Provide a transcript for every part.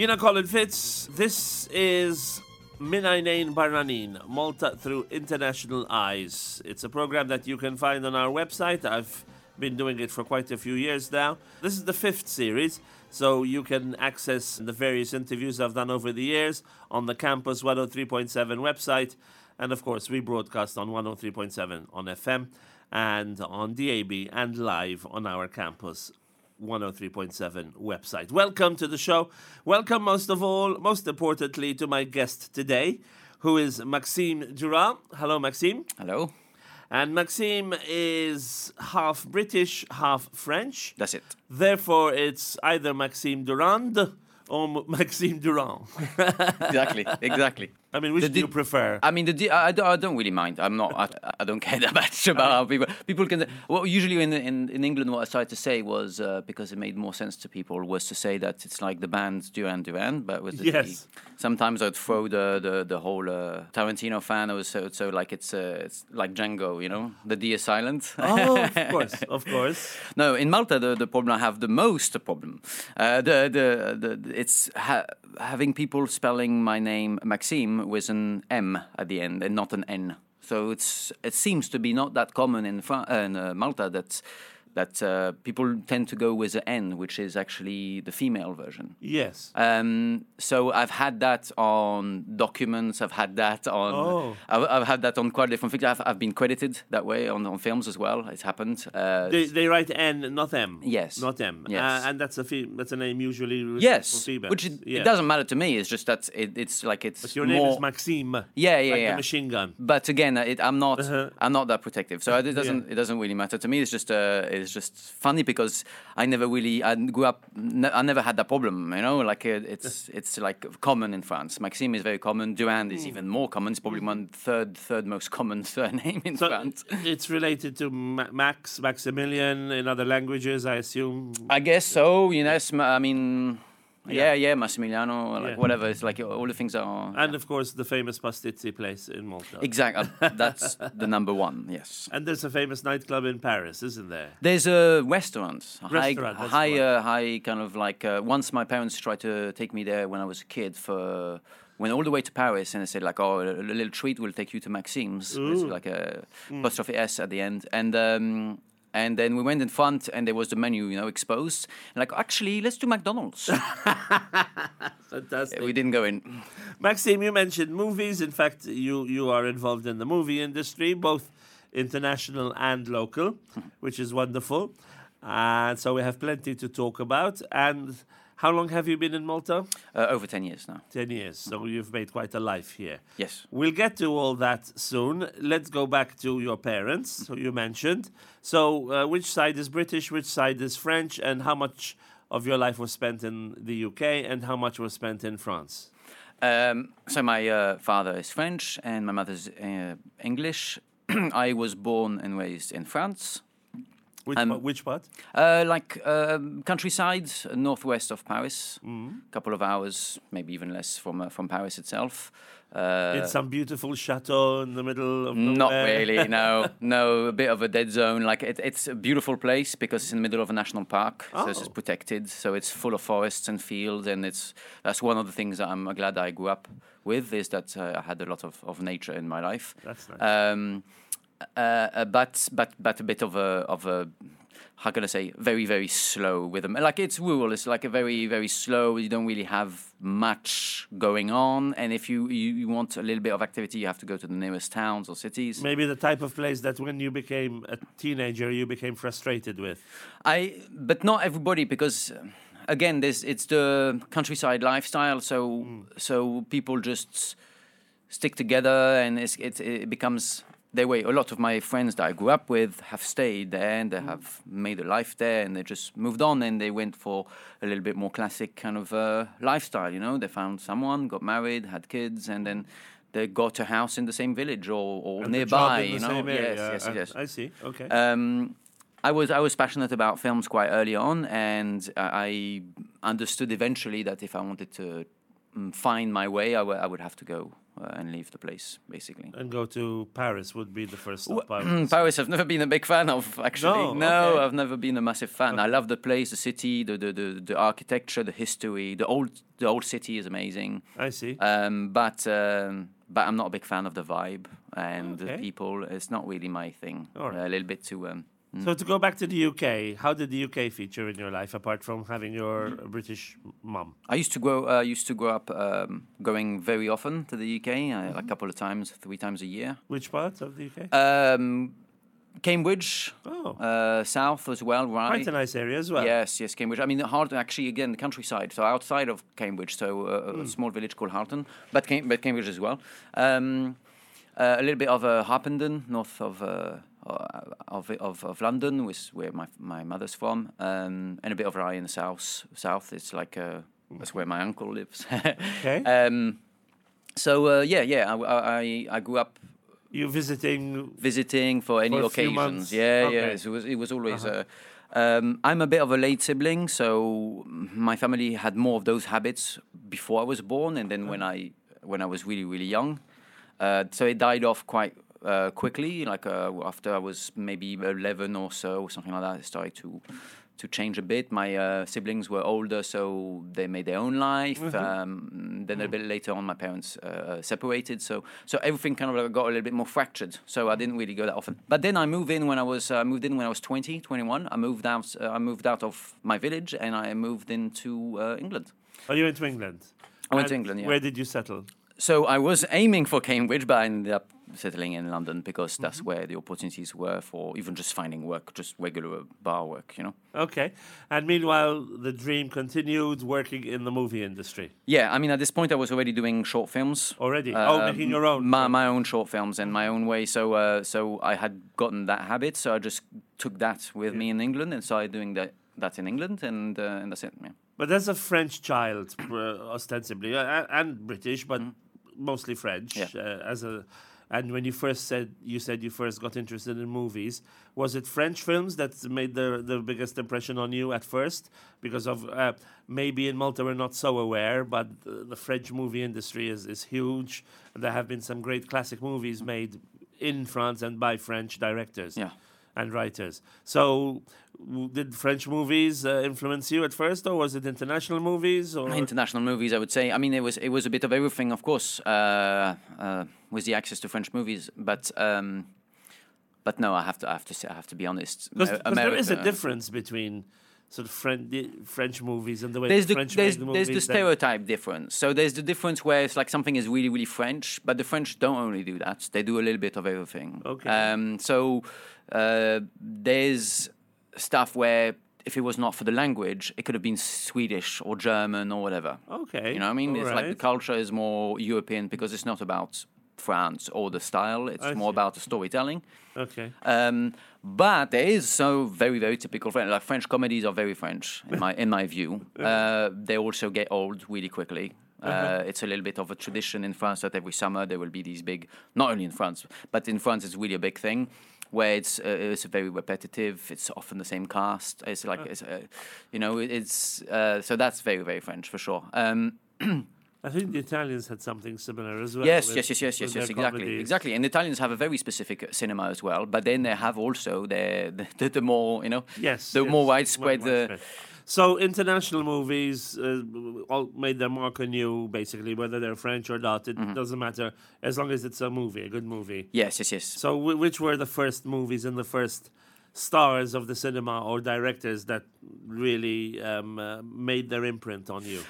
Jina Colin Fitz, this is Minainain Barnanin, Malta Through International Eyes. It's a program that you can find on our website. I've been doing it for quite a few years now. This is the 5th series, so you can access the various interviews I've done over the years on the Campus 103.7 website. And of course, we broadcast on 103.7 on FM and on DAB and live on our Campus 103.7 website. Welcome to the show. Welcome most importantly, to my guest today, who is Maxime Durand. Hello, Maxime. Hello. And Maxime is half British, half French. That's it. Therefore, it's either Maxime Durand or Maxime Durand. Exactly. I mean, which do you prefer? I mean, I don't really mind. I don't care that much about how people can. Well, usually in England, what I started to say was because it made more sense to people was to say that it's like the band Duran Duran, but with the yes. Sometimes I'd throw the whole Tarantino fan. I was so like it's like Django, you know, the D is silent. Oh, of course. No, in Malta the problem I have the most problem. It's having people spelling my name Maxime with an M at the end and not an N. So it seems to be not that common in Malta that people tend to go with an N, which is actually the female version. Yes. So I've had that on documents. I've had that on. Oh. I've had that on quite different things. I've been credited that way on films as well. It's happened. They write N, not M. Yes. Not M. Yes. And that's a name usually reserved yes. for females. Which it doesn't matter to me. It's just that it's like it's. But your name is Maxime. Yeah. The machine gun. But again, I'm not that protective. So it doesn't really matter to me. It's just funny because I grew up. I never had that problem. You know, like it's like common in France. Maxime is very common. Durand is even more common. It's probably one third most common surname in France. It's related to Maximilian in other languages, I assume. I guess so. You know, I mean. Yeah, Massimiliano, whatever. It's like all the things are. And of course, the famous Pastizzi place in Malta. Exactly, that's the number one. Yes. And there's a famous nightclub in Paris, isn't there? There's a restaurant. High kind of like. Once my parents tried to take me there when I was a kid went all the way to Paris, and they said like, "Oh, a little treat will take you to Maxime's." It's like a apostrophe S at the end, and then we went in front, and there was the menu, you know, exposed. And like, actually, let's do McDonald's. Fantastic. We didn't go in. Maxime, you mentioned movies. In fact, you are involved in the movie industry, both international and local, which is wonderful. And so we have plenty to talk about. And how long have you been in Malta? Over 10 years now. 10 years. So you've made quite a life here. Yes. We'll get to all that soon. Let's go back to your parents, who you mentioned. So which side is British, which side is French, and how much of your life was spent in the UK and how much was spent in France? So my father is French and my mother's English. I was born and raised in France. Which part? Countryside, northwest of Paris. Couple of hours, maybe even less from Paris itself. In some beautiful chateau in the middle of nowhere. Not really, no. A bit of a dead zone. Like it's a beautiful place because it's in the middle of a national park, so it's protected. So it's full of forests and fields, and that's one of the things that I'm glad I grew up with, is that I had a lot of nature in my life. That's nice. But a bit of a how can I say, very, very slow with them. Like it's rural, it's like a very, very slow. You don't really have much going on, and if you want a little bit of activity, you have to go to the nearest towns or cities. Maybe the type of place that when you became a teenager, you became frustrated with. But not everybody, because again, it's the countryside lifestyle. So people just stick together, and it becomes their way. A lot of my friends that I grew up with have stayed there, and they have made a life there, and they just moved on, and they went for a little bit more classic kind of lifestyle. You know, they found someone, got married, had kids, and then they got a house in the same village or nearby. You know, same area. Yes. I see. Okay. I was passionate about films quite early on, and I understood eventually that if I wanted to find my way, I would have to go and leave the place, basically. And go to Paris would be the first stop. Paris, I've never been a big fan of, actually. No, okay. I've never been a massive fan. I love the place, the city, the architecture, the history. The old city is amazing. I see. But I'm not a big fan of the vibe and the Okay. people. It's not really my thing. All right. A little bit too. So to go back to the UK, how did the UK feature in your life apart from having your British mum? I used to grow up going very often to the UK, a couple of times, 3 times a year. Which part of the UK? Cambridge, Oh. south as well, right? Quite a nice area as well. Yes, Cambridge. I mean, Harton, actually, again, the countryside, so outside of Cambridge, so a small village called Harton, but Cambridge as well. A little bit of Harpenden, north of London, which is where my mother's from, and a bit of Rye in the south. It's like that's where my uncle lives. Okay. I grew up You visiting for any For a few occasions. months? Yeah, Okay. It was always. I'm a bit of a late sibling, so my family had more of those habits before I was born, and then when I was really really young, so it died off quite quickly. Like after I was maybe 11 or so, something like that, it started to change a bit. My siblings were older, so they made their own life. Then a bit later on, my parents separated, so everything kind of got a little bit more fractured. So I didn't really go that often. But then I moved in when I was 20, 21. I moved out of my village and I moved into England. Oh, you went to England? I went to And England, yeah. Where did you settle? So I was aiming for Cambridge, but I ended up settling in London because that's where the opportunities were for even just finding work, just regular bar work, you know. Okay. And meanwhile, the dream continued working in the movie industry. Yeah, I mean, at this point, I was already doing short films. Already? Making your own? My own short films in my own way. So I had gotten that habit, so I just took that with me in England and started doing that in England, and that's it, yeah. But as a French child, ostensibly, and British, but mostly French, Yeah. And when you said you first got interested in movies, was it French films that made the biggest impression on you at first? Because of maybe in Malta we're not so aware, but the French movie industry is huge. There have been some great classic movies made in France and by French directors. Yeah. And writers. So, did French movies influence you at first, or was it international movies? Or International movies, I would say. I mean, it was a bit of everything, of course, with the access to French movies. But no, I have to be honest. because there is a difference between sort of French movies and the way the French make the movies. There's the stereotype difference. So there's the difference where it's like something is really, really French, but the French don't only do that. They do a little bit of everything. Okay. There's stuff where if it was not for the language, it could have been Swedish or German or whatever. Okay. You know what I mean? All It's like the right. culture is more European because it's not about France or the style. It's I more see. about the storytelling. Okay. But there is so very, very typical French. Like French comedies are very French in my view. They also get old really quickly. It's a little bit of a tradition in France that every summer there will be these big. Not only in France, but in France it's really a big thing, where it's very repetitive. It's often the same cast. It's like so that's very, very French for sure. I think the Italians had something similar as well. Yes, with their comedies. exactly. And the Italians have a very specific cinema as well, but then they have also the more, more widespread. So international movies all made their mark on you, basically, whether they're French or not. It doesn't matter as long as it's a movie, a good movie. Yes. So which were the first movies and the first stars of the cinema or directors that really made their imprint on you?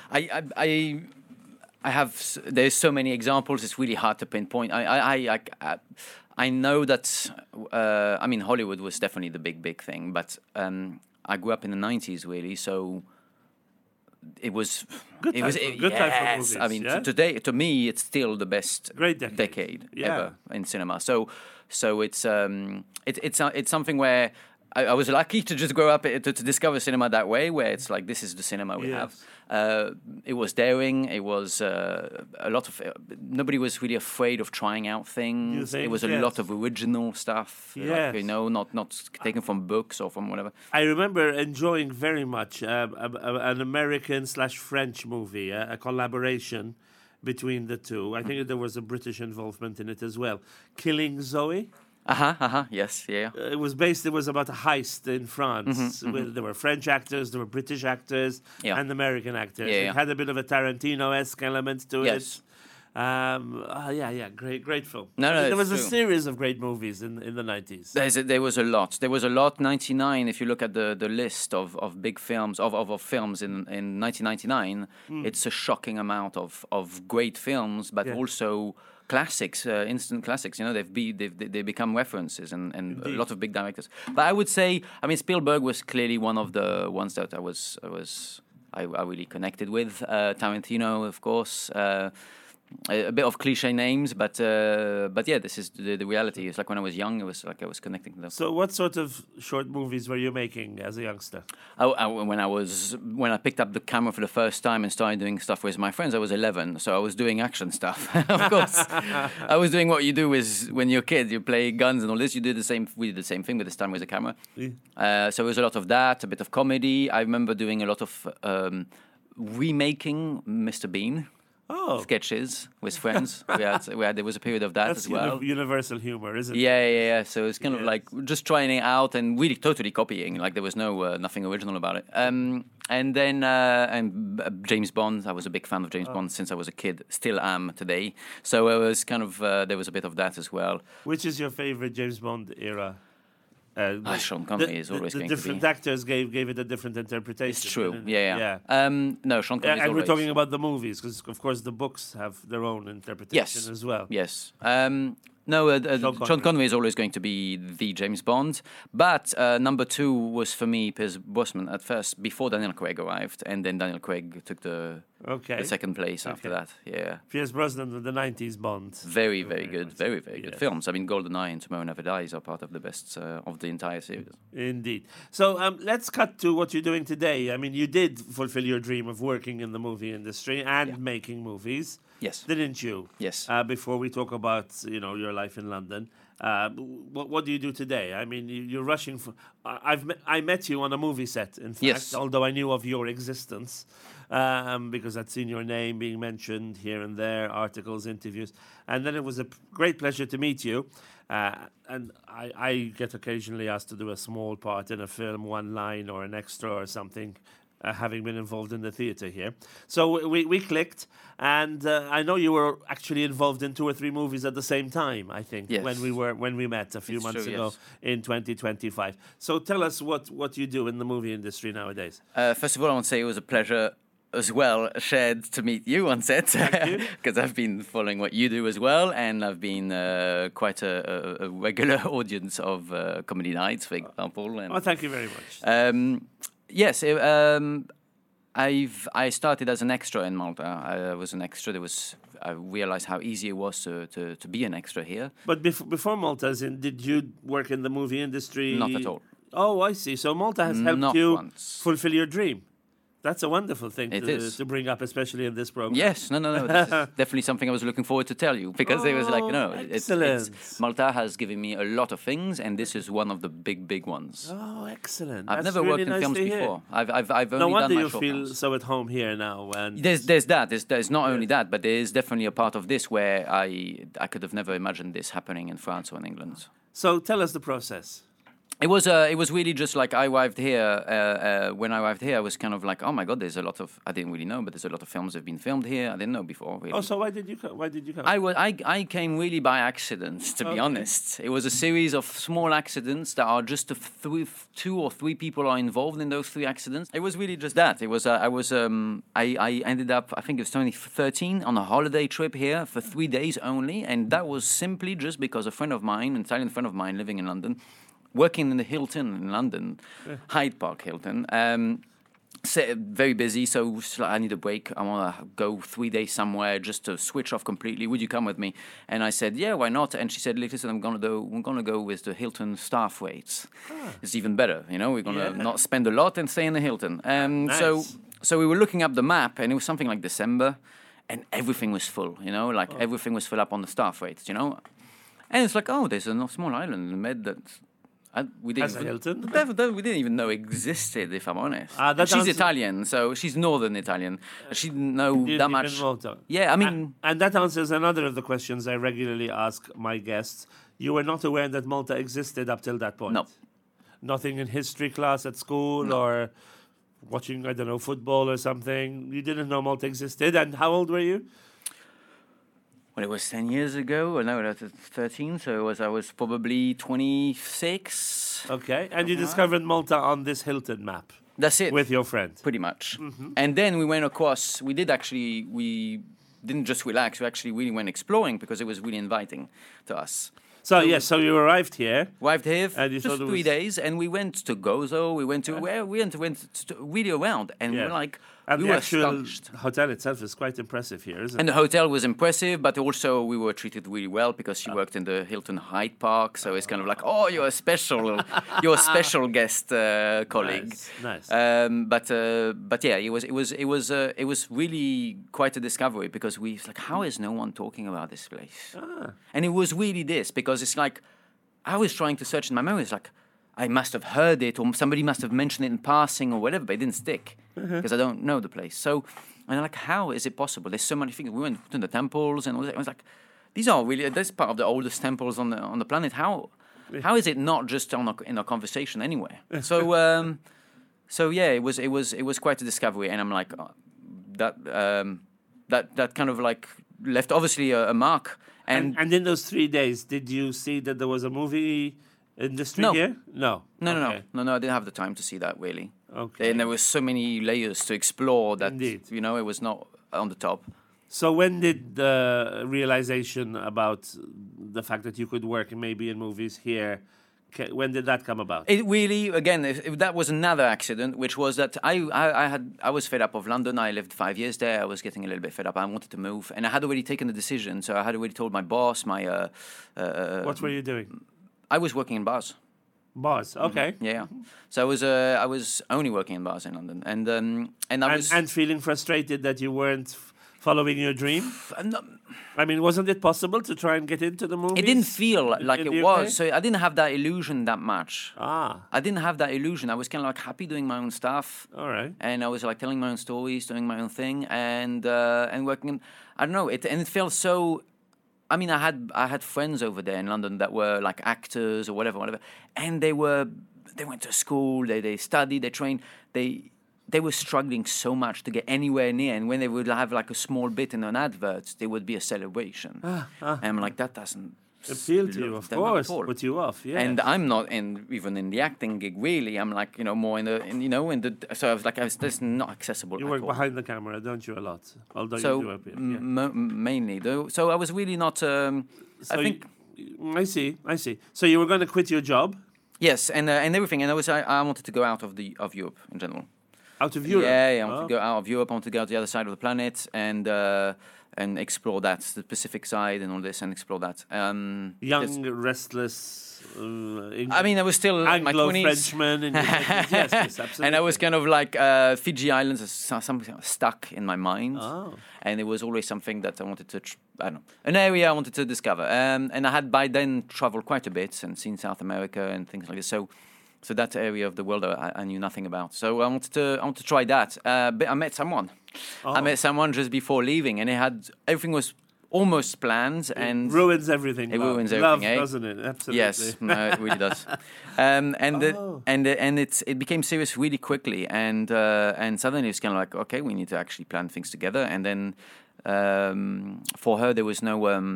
I have. There's so many examples. It's really hard to pinpoint. I know that. I mean, Hollywood was definitely the big thing, but I grew up in the 90s, really. So it was. Good time for movies. I mean, yeah? today to me, it's still the best Great decade. ever in cinema. So it's something where I was lucky to just grow up to discover cinema that way, where it's like this is the cinema we have. It was daring. It was a lot of. Nobody was really afraid of trying out things. It was a lot of original stuff. Yes. Like, not taken from books or from whatever. I remember enjoying very much an American/French movie, a collaboration between the two. I think there was a British involvement in it as well. Killing Zoe. Yes, yeah. It was about a heist in France. There were French actors, there were British actors, and American actors. It had a bit of a Tarantino-esque element to it. Great film. There was a series of great movies in the 90s. There was a lot. There was a lot. 99. If you look at the list of big films of films in 1999, it's a shocking amount of great films, but also classics, instant classics. You know, they become references and a lot of big directors. But I would say, I mean, Spielberg was clearly one of the ones that I really connected with. Tarantino, of course. A bit of cliche names, but yeah, this is the reality. It's like when I was young, it was like I was connecting to them. So, what sort of short movies were you making as a youngster? When I picked up the camera for the first time and started doing stuff with my friends, I was 11, so I was doing action stuff. Of course, I was doing what you do when you're a kid. You play guns and all this. You did the same. We did the same thing, but this time with a camera. So it was a lot of that, a bit of comedy. I remember doing a lot of remaking Mr. Bean. Sketches with friends. There was a period of that as well. That's universal humor, isn't it? Yeah. So it's kind of like just trying it out and really totally copying. Like there was nothing original about it. And then James Bond. I was a big fan of James Bond since I was a kid. Still am today. So it was kind of there was a bit of that as well. Which is your favorite James Bond era? Sean Connery is always going to be. The different actors gave it a different interpretation. It's true. Yeah. No, Sean Connery. And we're talking about the movies because, of course, the books have their own interpretation as well. Yes. Sean Connery is always going to be the James Bond, but number 2 was for me Pierce Brosnan at first, before Daniel Craig arrived, and then Daniel Craig took the second place after that. Yeah, Pierce Brosnan, the 90s Bond. Very good, very good films. I mean, GoldenEye and Tomorrow Never Dies are part of the best of the entire series. Indeed. So let's cut to what you're doing today. I mean, you did fulfill your dream of working in the movie industry and making movies. Yes. Didn't you? Yes. Before we talk about your life in London, what do you do today? I mean, you're rushing for. I met you on a movie set, in fact, although I knew of your existence because I'd seen your name being mentioned here and there, articles, interviews, and then it was a great pleasure to meet you. And I get occasionally asked to do a small part in a film, one line or an extra or something. Having been involved in the theatre here. So we clicked, and I know you were actually involved in 2 or 3 movies at the same time, I think, when we met a few months ago in 2025. So tell us what you do in the movie industry nowadays. First of all, I want to say it was a pleasure as well shared to meet you on set, because I've been following what you do as well, and I've been quite a regular audience of comedy nights, for example. And, thank you very much. Yes, I started as an extra in Malta. I was an extra. I realized how easy it was to be an extra here. But before Malta, did you work in the movie industry? Not at all. Oh, I see. So Malta has helped you fulfill your dream. That's a wonderful thing to bring up, especially in this program. Yes, no. This is definitely something I was looking forward to tell you, because it was like, excellent. Malta has given me a lot of things, and this is one of the big ones. Oh, excellent! I've never worked in films before. I've only done my short films. No wonder you feel so at home here now. And there's that. There's not only that, but there is definitely a part of this where I could have never imagined this happening in France or in England. So tell us the process. It was really just like I arrived here. When I arrived here, I was kind of like, oh my God, there's a lot of, I didn't really know, but there's a lot of films that have been filmed here. I didn't know before. Really. Oh, so why did you come? I came really by accident, to be honest. It was a series of small accidents that are just 2 or 3 people are involved in those 3 accidents. It was really just that. It was I ended up, I think it was 2013, on a holiday trip here for 3 days only, and that was simply just because a friend of mine, an Italian friend of mine living in London, working in the Hilton in London, Hyde Park Hilton, very busy, so she's like, I need a break. I want to go 3 days somewhere just to switch off completely. Would you come with me? And I said, yeah, why not? And she said, listen, I'm gonna go with the Hilton staff rates. It's even better, We're gonna not spend a lot and stay in the Hilton. Nice. So we were looking up the map, and it was something like December, and everything was full. Everything was full up on the staff rates. And it's like, oh, there's a small island in the Med that. We didn't As a Hilton? we didn't even know existed, if I'm honest. She's She's Italian, so she's Northern Italian. She didn't know that much. Malta. Yeah, I mean, And that answers another of the questions I regularly ask my guests. You were not aware that Malta existed up till that point? No. Nothing in history class at school or watching, I don't know, football or something? You didn't know Malta existed? And how old were you? well, it was 10 years ago. No, I was 13, so I was probably 26. Okay. And you discovered Malta on this Hilton map That's it. with your friend? Pretty much. And then we went across. We didn't just relax. We actually really went exploring because it was really inviting to us. So you arrived here. Arrived here And you just thought it 3 was- days, and we went to Gozo. We went to really around, and we were like, And we the were actual astonished. hotel itself is quite impressive here, isn't And it? the hotel was impressive, but also we were treated really well because she worked in the Hilton Hyde Park. So it's kind of like, oh, you're a special guest colleague. Nice. But yeah, it was really quite a discovery because we was like, how is no one talking about this place? And it was really this because it's like I was trying to search in my memory. It's like I must have heard it or somebody must have mentioned it in passing or whatever, but it didn't stick because I don't know the place. So, and I'm like, how is it possible? There's so many things. We went to the temples and all that. I was like, these are really, this part of the oldest temples on the planet. How is it not just in a conversation anywhere? So, so yeah, it was quite a discovery. And I'm like, that kind of like left obviously a mark. And in those 3 days, did you see that there was a movie industry No. here? No. No, Okay. I didn't have the time to see that really. Okay. And there was so many layers to explore that Indeed. it was not on the top. So when did the realization about the fact that you could work maybe in movies here, when did that come about? It really, again, if that was another accident, which was that I was fed up of London. I lived 5 years there. I was getting a little bit fed up. I wanted to move, and I had already taken the decision. So I had already told my boss, What were you doing? I was working in bars. Bars. Okay. Yeah. So I was only working in bars in London, and I was And feeling frustrated that you weren't following your dream? not, I mean, wasn't it possible to try and get into the movies? it didn't feel like in it the was. UK? So I didn't have that illusion that much. Ah, I didn't have that illusion. I was kind of like happy doing my own stuff. all right. And I was like telling my own stories, doing my own thing, and working. I don't know. It felt so. I mean, I had friends over there in London that were like actors or whatever, and they went to school, they studied, they trained, they were struggling so much to get anywhere near, and when they would have like a small bit in an advert, there would be a celebration, and I'm like, that doesn't Appeal to you, of them at course. all. Put you off, yeah. And I'm not even in the acting gig really. I'm like more in the so I was like that's not accessible. You at work all. behind the camera, don't you, a lot? Although So you do appear. Yeah. mainly though. So I was really not. So I think I see. So you were going to quit your job yes, and everything. And I wanted to go out of Europe in general. out of Europe? Yeah, I wanted to go out of Europe. I wanted to go to the other side of the planet and explore that, the Pacific side and all this, and explore that. Young, restless. I mean, I was still in my 20s. Anglo-Frenchman. Yes, absolutely. And I was kind of like Fiji Islands, something stuck in my mind. Oh. And it was always something that I wanted to, I don't know, an area I wanted to discover. And I had by then traveled quite a bit and seen South America and things like this. So that area of the world I knew nothing about. So I wanted to try that. But I met someone. I met someone just before leaving, and everything was almost planned. And ruins everything. it love. ruins Love, everything, eh? doesn't it? Absolutely. Yes, no, it really does. And it became serious really quickly, and suddenly it's kind of like, okay, we need to actually plan things together. And then for her, there was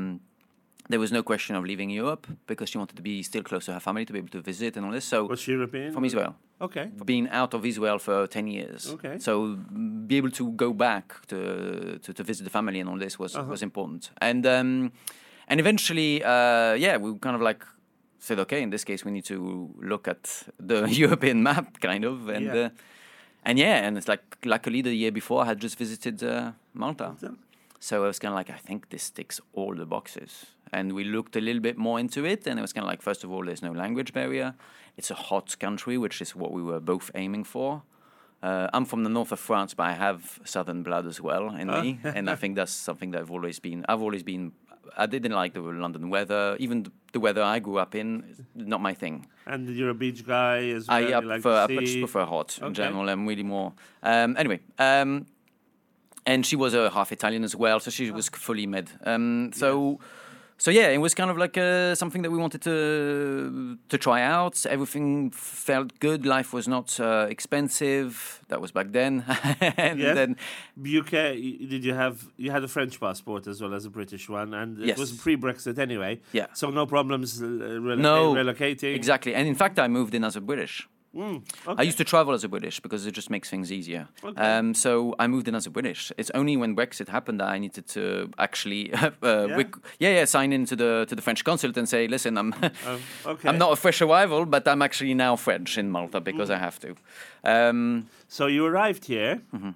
no question of leaving Europe because she wanted to be still close to her family, to be able to visit and all this. So Was she European? from Israel. Okay. Being out of Israel for 10 years. Okay. So be able to go back to visit the family and all this was important. And eventually, we kind of like said, okay, in this case, we need to look at the European map, kind of. And yeah, and it's like luckily the year before I had just visited Malta. So I was kind of like, I think this ticks all the boxes. And we looked a little bit more into it, and it was kind of like, first of all, there's no language barrier. It's a hot country, which is what we were both aiming for. I'm from the north of France, but I have southern blood as well in me, and I think that's something that I've always been. I didn't like the London weather. Even the weather I grew up in, not my thing. And you're a beach guy as well. I you just prefer hot in Okay. general. I'm really more. Anyway, and she was a half Italian as well, so she was fully med. So yeah, it was kind of like something that we wanted to try out. Everything felt good. Life was not expensive. That was back then. And Yes. then UK, you had a French passport as well as a British one, and it Yes. was pre-Brexit anyway. Yeah. So no problems No, relocating. exactly. And in fact, I moved in as a British. Okay. I used to travel as a British because it just makes things easier. Okay. So I moved in as a British. It's only when Brexit happened that I needed to actually, sign into the French consulate and say, listen, Okay. I'm not a fresh arrival, but I'm actually now French in Malta because I have to. So you arrived here, Mm-hmm.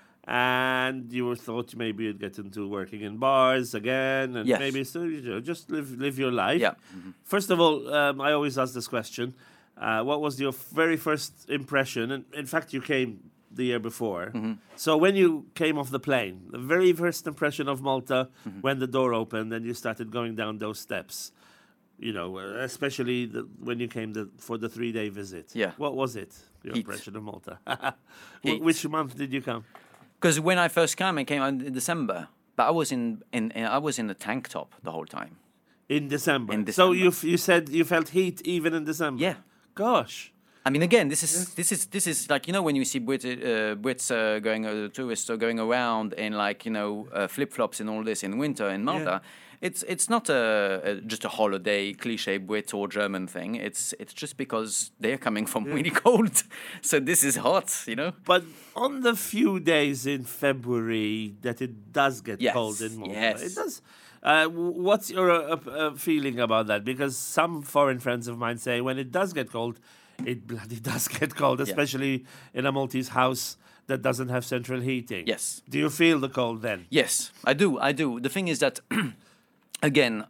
and you were thought maybe you'd get into working in bars again, and Yes. maybe just live your life. Yeah. First of all, I always ask this question: what was your very first impression? And in fact, you came the year before. Mm-hmm. So when you came off the plane, the very first impression of Malta when the door opened and you started going down those steps. You know, especially when you came for the 3-day visit. Yeah. What was it? Your Heat. impression of Malta? Heat. Which month did you come? Because when I first came, I came out in December, but I was in a tank top the whole time. In December. In So December. you said you felt heat even in December. Yeah. Gosh. I mean, again, this is like, you know, when you see Brits tourists are going around in like, you know, flip flops and all this in winter in Malta. It's not just a holiday cliche Brit or German thing. It's just because they're coming from really cold, so this is hot, you know. But on the few days in February that it does get Yes, cold in Malta, yes. it does. What's your feeling about that? Because some foreign friends of mine say when it does get cold, it bloody does get cold, especially in a Maltese house that doesn't have central heating. Yes. Do you feel the cold then? Yes, I do. The thing is that, again,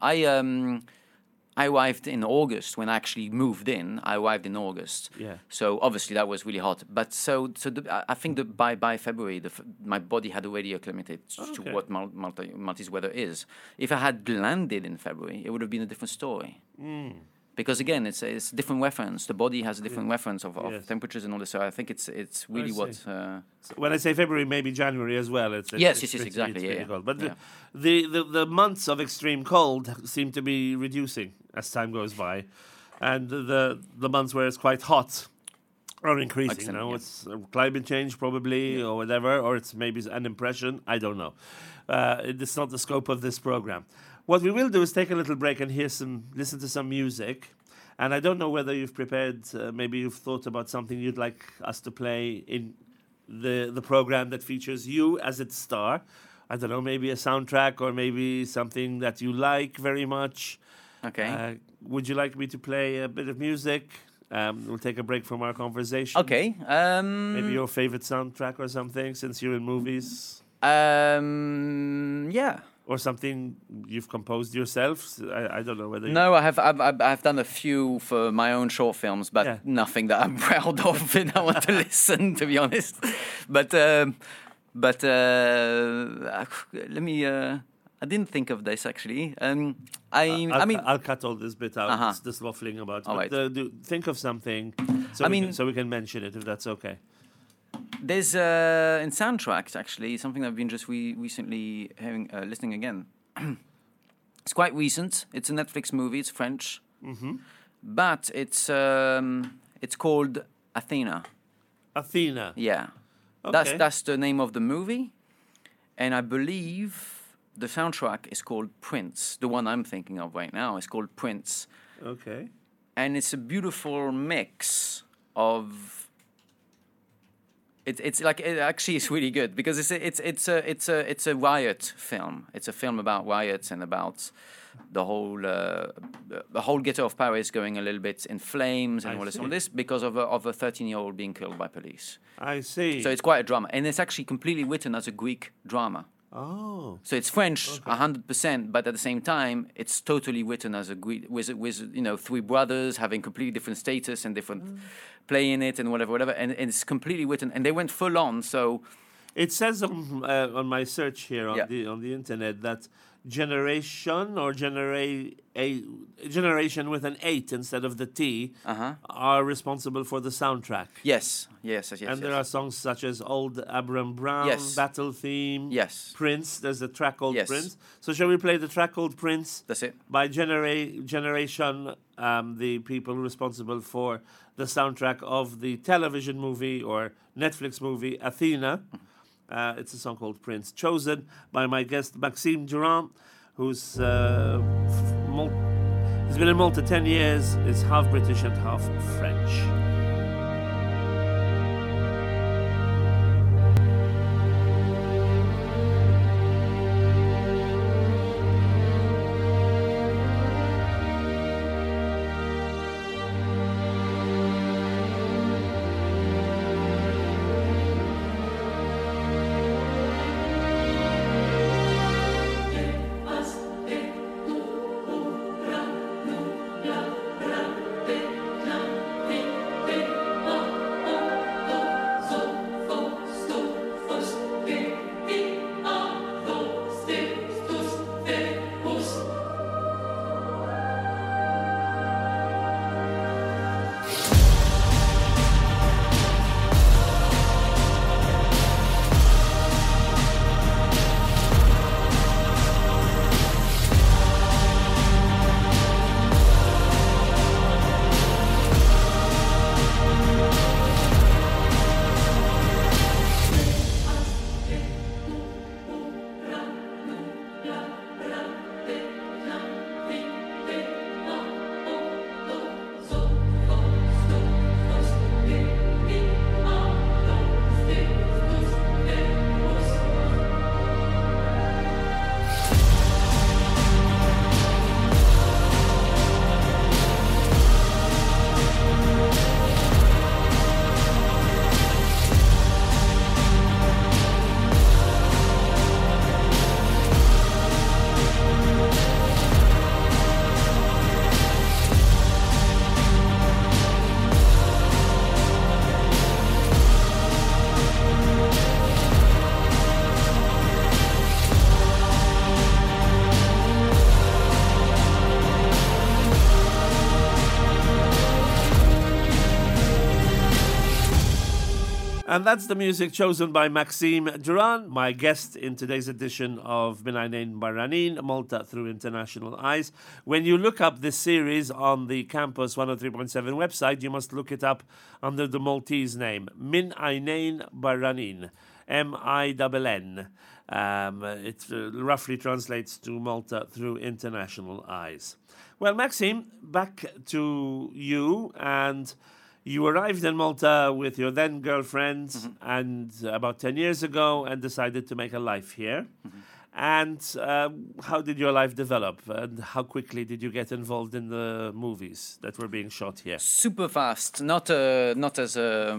I arrived in August when I actually moved in. I arrived in August. Yeah. So obviously that was really hot. But I think that by February, my body had already acclimated to what Maltese weather is. If I had landed in February, it would have been a different story. Because again, it's a different reference. The body has a different reference of Yes. temperatures and all this. So I think it's really see. what. So when I say February, maybe January as well. It's Yes, pretty- exactly, it's yeah, pretty yeah. cold. But Yeah. the months of extreme cold seem to be reducing as time goes by, and the months where it's quite hot are increasing. Excellent, You know, yeah. it's climate change probably or whatever, or it's maybe an impression. I don't know. It's not the scope of this program. What we will do is take a little break and listen to some music. And I don't know whether you've prepared, maybe you've thought about something you'd like us to play in the program that features you as its star. I don't know, maybe a soundtrack or maybe something that you like very much. Okay. Would you like me to play a bit of music? We'll take a break from our conversation. Okay. Maybe your favorite soundtrack or something, since you're in movies. Yeah. Or something you've composed yourself. I don't know whether... No, I've done a few for my own short films, but Yeah. nothing that I'm proud of and I want to listen, to be honest. But let me. I didn't think of this actually. I mean, I'll cut all this bit out. Uh-huh. This waffling about. All But, right. think of something. So I we mean- can, so we can mention it if that's okay. there's in soundtracks actually something I've been just recently listening again. It's quite recent. It's a Netflix movie. It's French, but it's called Athena. Athena. Yeah, Okay. that's the name of the movie, and I believe the soundtrack is called Prince. The one I'm thinking of right now is called Prince, Okay. and it's a beautiful mix of it's like it actually is really good because it's a riot film. It's a film about riots and about the whole ghetto of Paris going a little bit in flames and all this because of a 13-year-old being killed by police. I see. So it's quite a drama, and it's actually completely written as a Greek drama. Oh. So it's French 100%, but at the same time, it's totally written as a Greek with three brothers having completely different status and different play in it and whatever, and it's completely written. And they went full on. So it says on my search here on the internet that generation with an 8 instead of the T are responsible for the soundtrack. Yes. And there are songs such as Old Abram Brown, Battle Theme, Prince. There's a track called Prince. So shall we play the track called Prince? That's it. By Generation, the people responsible for the soundtrack of the television movie or Netflix movie Athena. It's a song called Prince, chosen by my guest Maxime Durand, who's he's been in Malta 10 years, is half British and half French. And that's the music chosen by Maxime Durand, my guest in today's edition of Min Aynayn Barranin, Malta Through International Eyes. When you look up this series on the Campus 103.7 website, you must look it up under the Maltese name, Min Aynayn Barranin, MINN. It roughly translates to Malta Through International Eyes. Well, Maxime, back to you, and you arrived in Malta with your then girlfriend and about 10 years ago and decided to make a life here. And how did your life develop? And how quickly did you get involved in the movies that were being shot here? Super fast. Not as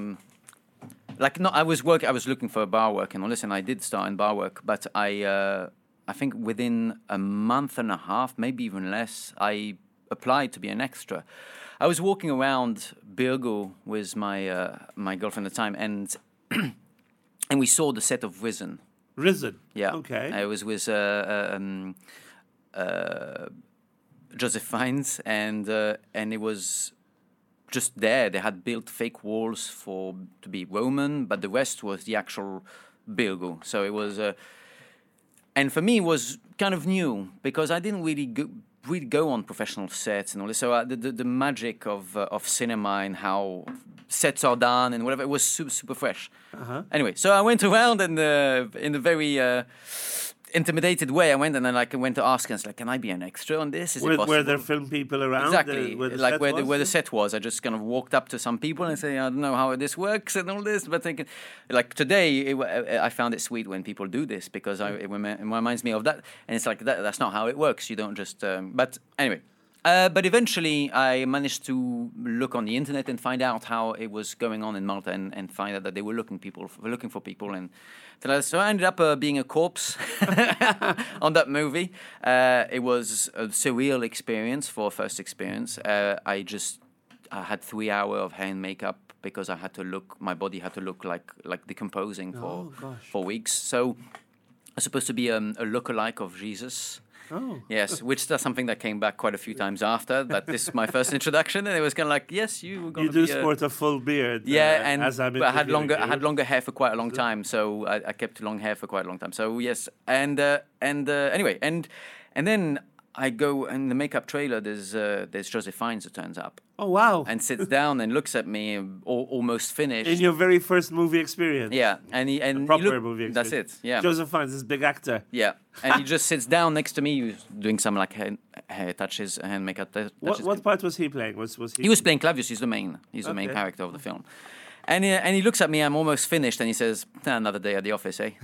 I was looking for bar work and all this, and I did start in bar work, but I think within a month and a half, maybe even less, I applied to be an extra. I was walking around Birgo with my my girlfriend at the time, and and we saw the set of Risen. Risen? Yeah. Okay. I was with Joseph Fiennes, and it was just there. They had built fake walls to be Roman, but the rest was the actual Birgo. So it was, and for me it was kind of new because I didn't really go on professional sets and all this. So the magic of cinema and how sets are done and whatever, it was super fresh. Anyway, so I went around and in a very intimidated way, I went and I went to ask, and it's like, can I be an extra on this? Is it possible? Were there film people around? Exactly, Where the like set where the was? set was. I just kind of walked up to some people and say, I don't know how this works and all this, but thinking, like today, I found it sweet when people do this because it reminds me of that, and it's like that's not how it works. You don't just. But anyway. But eventually, I managed to look on the internet and find out how it was going on in Malta, and find out that they were looking for people, and so I ended up being a corpse on that movie. It was a surreal experience for a first experience. I had 3 hours of hair and makeup because my body had to look like decomposing for weeks. So I was supposed to be a lookalike of Jesus. Oh. Yes, which is something that came back quite a few times after. That this is my first introduction, and it was kind of like, yes, you were going to be. You do sport a full beard. Yeah, and as but I had longer hair for quite a long time, so I kept long hair for quite a long time. So yes, and anyway, and then I go in the makeup trailer. There's Joseph Fiennes who turns up. Oh wow! And sits down and looks at me, almost finished. In your very first movie experience. Yeah, and proper movie experience. That's it. Yeah. Joseph Fiennes, this big actor. Yeah, and he just sits down next to me, he was doing some like hair touches and makeup touches. What part was he playing? Was he? He was playing Clavius. He's the main character of the film. And he looks at me. I'm almost finished, and he says, "Another day at the office, eh?"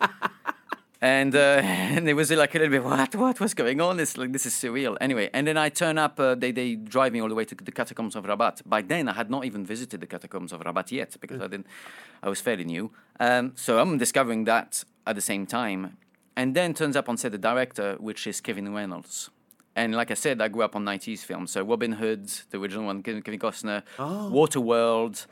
And it was like a little bit, what's going on? It's like, this is surreal. Anyway, and then I turn up, they drive me all the way to the catacombs of Rabat. By then, I had not even visited the catacombs of Rabat yet, because I was fairly new. So I'm discovering that at the same time. And then turns up on set the director, which is Kevin Reynolds. And like I said, I grew up on 90s films. So Robin Hood, the original one, Kevin Costner, Waterworld,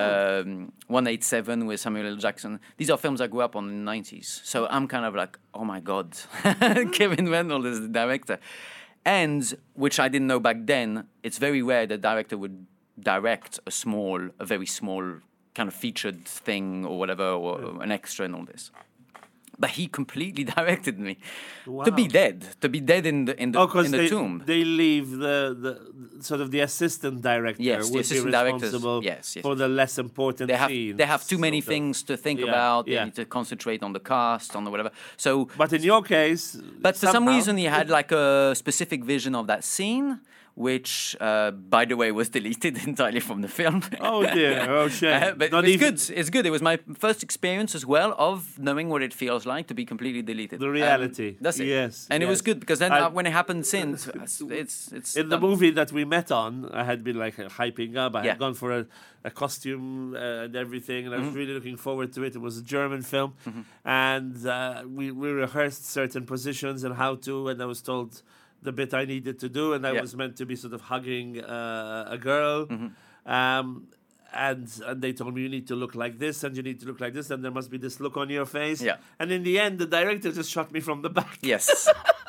187 with Samuel L. Jackson. These are films I grew up on in the 90s. So I'm kind of like, oh my God, Kevin Reynolds is the director. And, which I didn't know back then, it's very rare the director would direct a very small kind of featured thing or whatever, or an extra and all this. But he completely directed me to be dead in the tomb. They leave the sort of the assistant director. Yes, the assistant responsible for the less important scenes. They have too many things to think about. They need to concentrate on the cast, on the whatever. So, but in your case, but for some reason he had like a specific vision of that scene, which, by the way, was deleted entirely from the film. Oh dear, oh shame. But it's good. It's good. It was my first experience as well of knowing what it feels like to be completely deleted. The reality. That's it. Yes. And it was good because then when it happened since, it's in the movie that we met on, I had been like hyping up. I had gone for a costume and everything, and I was really looking forward to it. It was a German film, and we rehearsed certain positions and how to, and I was told the bit I needed to do, and I was meant to be sort of hugging a girl. And they told me, you need to look like this, and you need to look like this, and there must be this look on your face. Yeah. And in the end, the director just shot me from the back. Yes.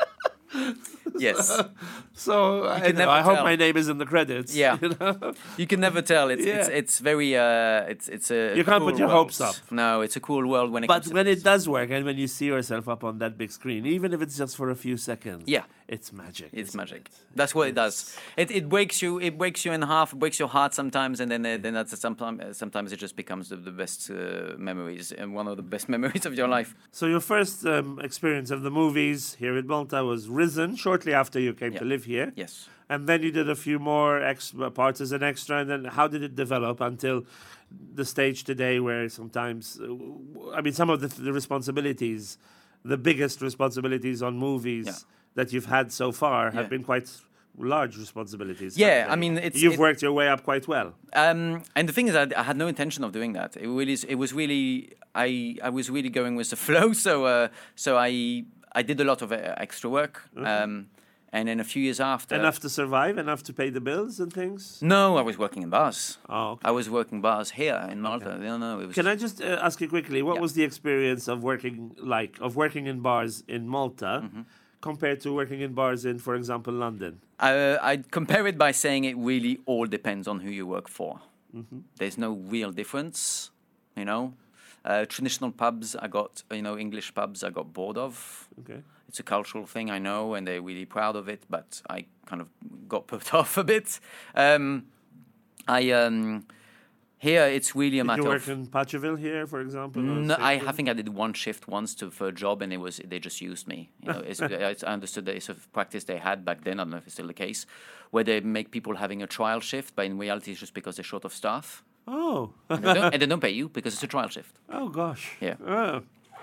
Yes. So I hope my name is in the credits. Yeah. You know? You can never tell. It's very it's a. You can't cool put your world. hopes up. No, it's a cool world when it. But comes when to it does work, and when you see yourself up on that big screen, even if it's just for a few seconds, it's magic. It's magic. That's what it does. It breaks you. It breaks you in half. It breaks your heart sometimes, and then that's sometimes it just becomes the best memories and one of the best memories of your life. So your first experience of the movies here in Malta was Risen shortly after you came to live here. Yes. And then you did a few more parts as an extra, and then how did it develop until the stage today where sometimes, some of the responsibilities, the biggest responsibilities on movies that you've had so far have been quite large responsibilities. Yeah, I mean, you've worked your way up quite well. And the thing is, I had no intention of doing that. I was really going with the flow. So I did a lot of extra work. And then a few years after... Enough to survive? Enough to pay the bills and things? No, I was working in bars. Oh, okay. I was working bars here in Malta. Okay. No, it was... Can I just ask you quickly, what was the experience of working in bars in Malta compared to working in bars in, for example, London? I'd compare it by saying it really all depends on who you work for. There's no real difference, you know. Traditional pubs, English pubs I got bored of. Okay. It's a cultural thing, I know, and they're really proud of it, but I kind of got put off a bit. Here Here, it's really a Did you matter work of. in Patcherville here, for example? or No, I Safeway? think I did one shift once for a job, and they just used me. I understood that it's a practice they had back then. I don't know if it's still the case, where they make people having a trial shift, but in reality, it's just because they're short of staff, Oh. and they don't pay you because it's a trial shift. Oh, gosh. Yeah. Oh.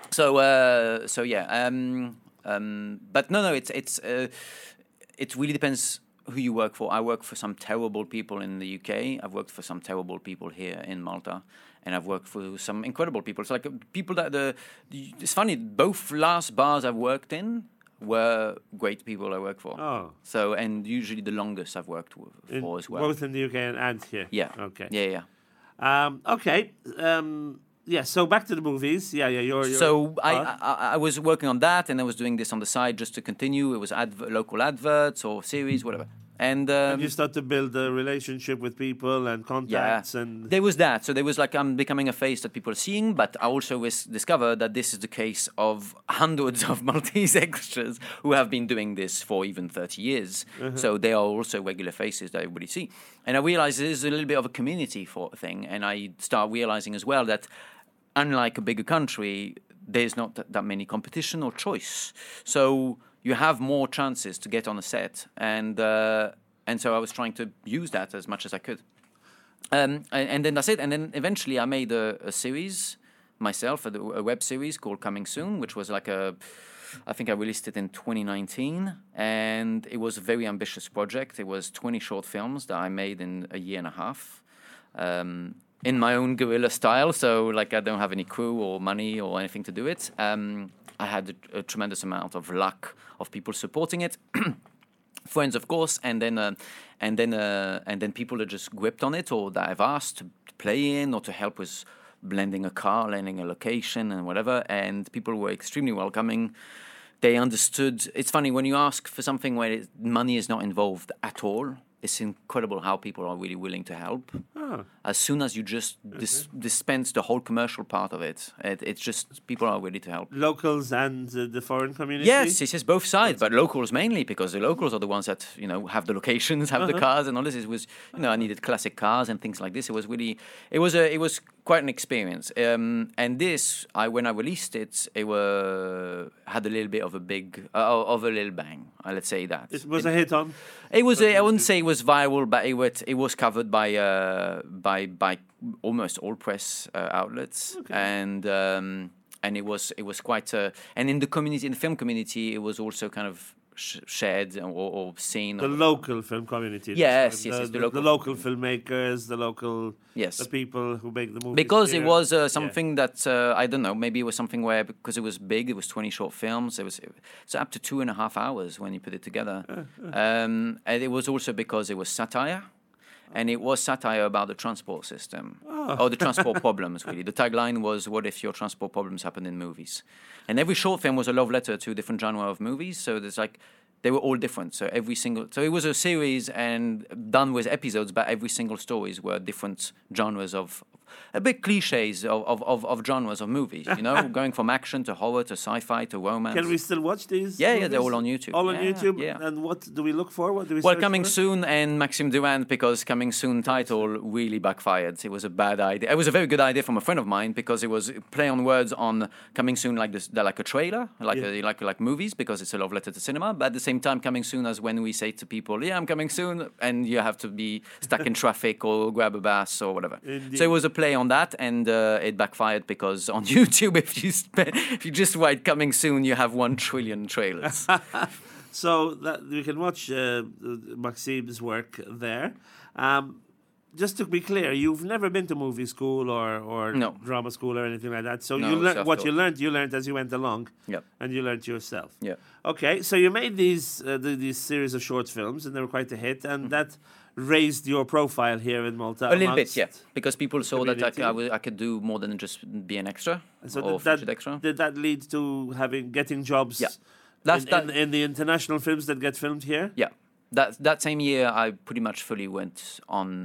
So yeah. But no, it really depends who you work for. I work for some terrible people in the UK. I've worked for some terrible people here in Malta, and I've worked for some incredible people. So like people that it's funny. Both last bars I've worked in were great people I work for. Oh. So and usually the longest I've worked for as well. Both in the UK and here? Yeah. Okay. Yeah. Okay. Yeah, so back to the movies. Yeah, you're So I was working on that, and I was doing this on the side just to continue. It was local adverts or series, whatever. And you start to build a relationship with people and contacts and... There was that. So there was like, I'm becoming a face that people are seeing, but I also discovered that this is the case of hundreds of Maltese extras who have been doing this for even 30 years. So they are also regular faces that everybody see. And I realized there's a little bit of a community thing. And I start realizing as well that unlike a bigger country, there's not that many competition or choice. So you have more chances to get on a set, and so I was trying to use that as much as I could. And then that's it. And then eventually I made a series myself, a web series called Coming Soon, which was like I think I released it in 2019, and it was a very ambitious project. It was 20 short films that I made in a year and a half. In my own guerrilla style, so like I don't have any crew or money or anything to do it. I had a tremendous amount of luck of people supporting it, friends of course, and then people that just gripped on it or that I've asked to play in or to help with blending a car, landing a location, and whatever. And people were extremely welcoming. They understood. It's funny when you ask for something where money is not involved at all. It's incredible how people are really willing to help. Oh. As soon as you just dispense the whole commercial part of it, it's just people are ready to help. Locals and the foreign community? Yes, it's both sides, but locals mainly, because the locals are the ones that have the locations, have the cars, and all this. It was I needed classic cars and things like this. It was really it was quite an experience. And this, when I released it, had a little bit of a little bang. Let's say that It was a hit on? It was. I wouldn't say it was viral, but it was covered by almost all press outlets, and it was quite. And in the community, in the film community, it was also kind of shared or seen. The local film community. Yes, the local filmmakers, the people who make the movies. Because it was something that I don't know. Maybe it was something where because it was big, it was 20 short films. It's up to 2.5 hours when you put it together. And it was also because it was satire. And it was satire about the transport system, or the transport problems, really. The tagline was, "What if your transport problems happen in movies?" And every short film was a love letter to a different genre of movies. So there's they were all different. So so it was a series and done with episodes, but every single stories were different genres of a bit cliches of genres of movies. Going from action to horror to sci-fi to romance. Can we still watch these? Yeah, movies? they're all on YouTube. All on YouTube. Yeah. And what do we look for? What do we? Well, search Coming for? Soon and Maxime Durand, because Coming Soon title really backfired. It was a bad idea. It was a very good idea from a friend of mine because it was a play on words on Coming Soon, like a trailer, like movies, because it's a love letter to cinema. But at the same time, Coming Soon as when we say to people, "Yeah, I'm coming soon," and you have to be stuck in traffic or grab a bus or whatever. Indeed. So it was a play on that, and it backfired because on YouTube, if you just write "Coming Soon," you have 1 trillion trailers. So that we can watch Maxime's work there. Just to be clear, you've never been to movie school or No. drama school or anything like that. So No, you learned what self-taught. you learned as you went along. Yep. And you learned yourself. Yeah. Okay, so you made these series of short films, and they were quite a hit, and that raised your profile here in Malta. A little bit, yeah, because people saw that community. I could do more than just be an extra So or featured extra. did that lead to getting jobs? Yeah. in the international films that get filmed here. Yeah, that same year I pretty much fully went on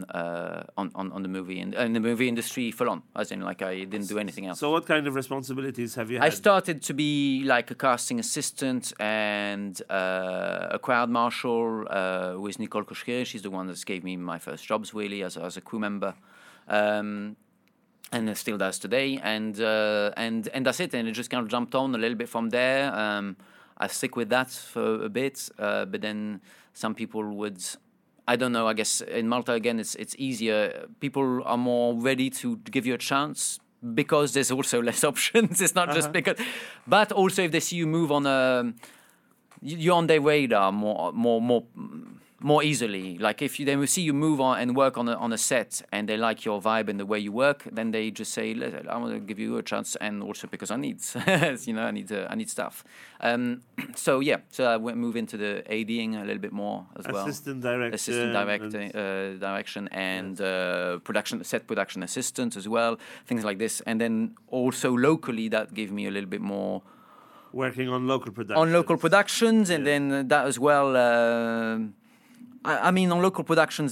the movie and the movie industry full on, as in like I didn't do anything else. So what kind of responsibilities have you had? I started to be like a casting assistant and a crowd marshal with Nicole Koshkir. She's the one that gave me my first jobs really as a crew member. And it still does today, and that's it. And it just kind of jumped on a little bit from there. I stick with that for a bit, but then some people would, I don't know. I guess in Malta again, it's easier. People are more ready to give you a chance because there's also less options. It's not just because, but also if they see you move on you're on their radar more easily. Like if they will see you move on and work on a set, and they like your vibe and the way you work, then they just say, "I want to give you a chance," and also because I need, I need stuff. So I went move into the ADing a little bit more as well. Assistant direction and set production assistant as well, things like this, and then also locally that gave me a little bit more. Working on local productions. And then that as well. I mean, on local productions,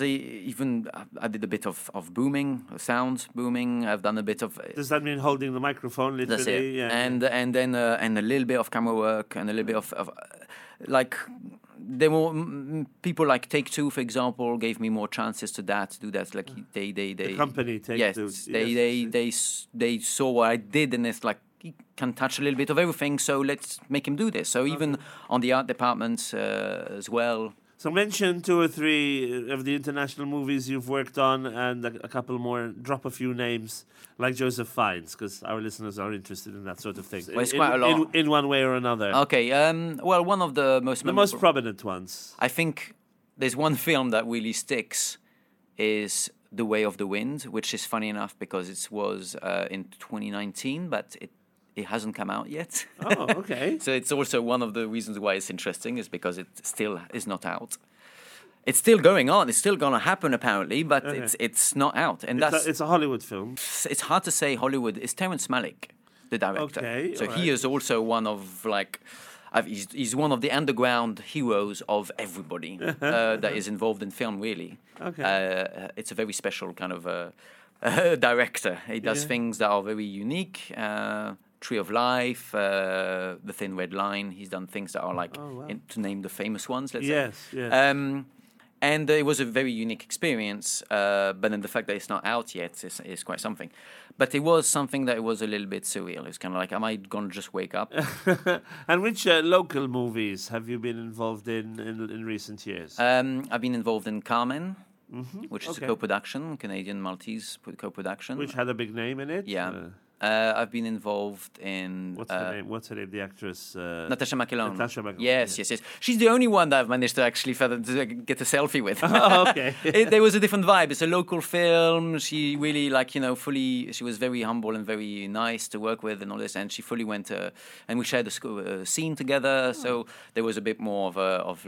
I did a bit of booming, sound booming. I've done a bit of. Does that mean holding the microphone literally? That's it. Yeah. And then a little bit of camera work and a little bit of like. There were people like Take Two, for example, gave me more chances to do that. Like they the company Take Two. They saw what I did, and it's like. He can touch a little bit of everything, so let's make him do this. So even on the art department as well. So mention 2 or 3 of the international movies you've worked on, and a couple more. Drop a few names, like Joseph Fiennes, because our listeners are interested in that sort of thing. Well, it's quite a lot. In one way or another. Okay. Well, one of the most prominent ones. I think there's one film that really sticks, is The Way of the Wind, which is funny enough because it was in 2019, but it hasn't come out yet. Oh, okay. So it's also one of the reasons why it's interesting is because it still is not out. It's still going on. It's still going to happen apparently, but it's not out. And it's a Hollywood film. It's hard to say Hollywood. It's Terrence Malick, the director. Okay. So he is also one of he's one of the underground heroes of everybody that is involved in film. Really. Okay. It's a very special kind of director. He does things that are very unique. Tree of Life, The Thin Red Line. He's done things that are like, to name the famous ones, let's say. Yes. And it was a very unique experience, but then the fact that it's not out yet is quite something. But it was something that was a little bit surreal. It's kind of like, am I going to just wake up? And which local movies have you been involved in recent years? I've been involved in Carmen, which is a co-production, Canadian-Maltese co-production. Which had a big name in it? Yeah. I've been involved in... What's her name? What's her name? The actress... Natasha McElhone. Natasha McElhone. Yes. She's the only one that I've managed to actually get a selfie with. Oh, okay. There was a different vibe. It's a local film. She really, she was very humble and very nice to work with and all this. And she fully went... and we shared a scene together. Oh. So there was a bit more I was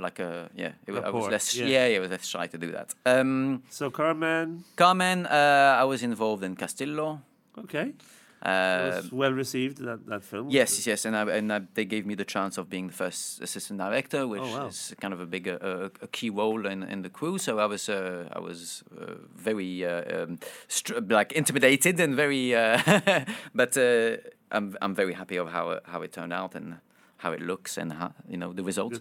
less... I was less shy to do that. So Carmen? Carmen, I was involved in Castillo. Okay. It was well received, that film. Yes, and they gave me the chance of being the first assistant director, which is kind of a key role in the crew. So I was very intimidated and very, but I'm very happy of how it turned out and how it looks and how, the results.